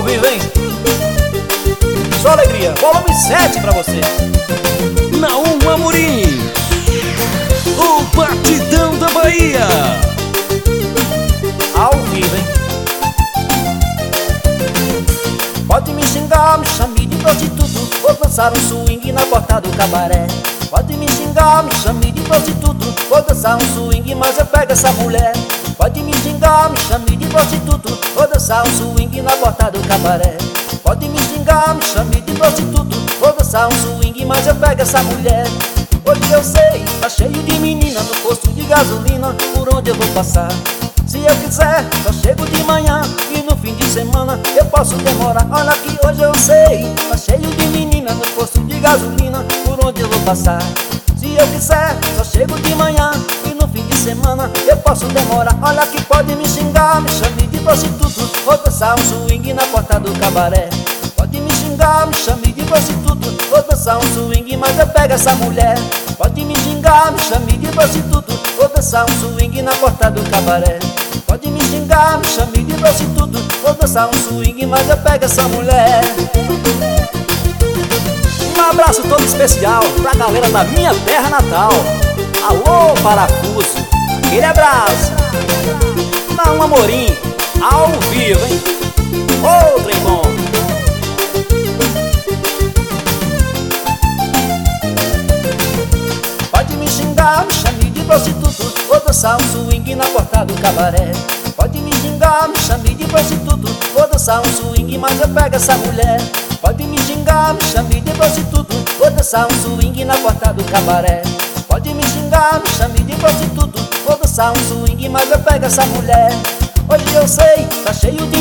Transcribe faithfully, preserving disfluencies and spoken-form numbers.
vivo, hein? Só alegria, volume sete pra você. Naum Amorim, o batidão da Bahia. Ao vivo, hein? Pode me xingar, me chame de prostituto, vou dançar um swing na porta do cabaré. Pode me xingar, me chame de prostituto, vou dançar um swing, mas eu pego essa mulher. Pode me xingar, me chame de prostituto, vou dançar um swing na porta do cabaré. Pode me xingar, me chame de prostituto, vou dançar um swing, mas eu pego essa mulher. Hoje eu sei, tá cheio de menina no posto de gasolina, por onde eu vou passar. Se eu quiser, só chego de manhã e no fim de semana eu posso demorar. Olha que hoje eu sei, tá cheio de menina no posto de gasolina, por onde eu vou passar. Se eu quiser, só chego de manhã e no fim de semana eu posso demorar. Olha que pode me xingar, me chame de prostituto, vou dançar um swing na porta do cabaré. Pode me xingar, me chame de prostituto, vou dançar um swing, mas eu pego essa mulher. Pode me xingar, me chame de prostituto, vou dançar um swing na porta do cabaré. Pode me xingar, me chame de prostituto, vou dançar um swing, mas eu pego essa mulher. Um abraço todo especial pra galera da minha terra natal. Alô, Parafuso, aquele abraço. Naum Amorim, ao vivo, hein? Ô, trem bom. Pode me xingar, me chame de prostituto, vou dançar um swing na porta do cabaré. Pode me xingar, me chame de prostituto, vou dançar um swing, mas eu pego essa mulher. Pode me xingar, me chame de prostituto, vou dançar um swing na porta do cabaré. Pode me xingar, me chame de prostituto, vou dançar um swing, mas eu pego essa mulher. Hoje eu sei, tá cheio de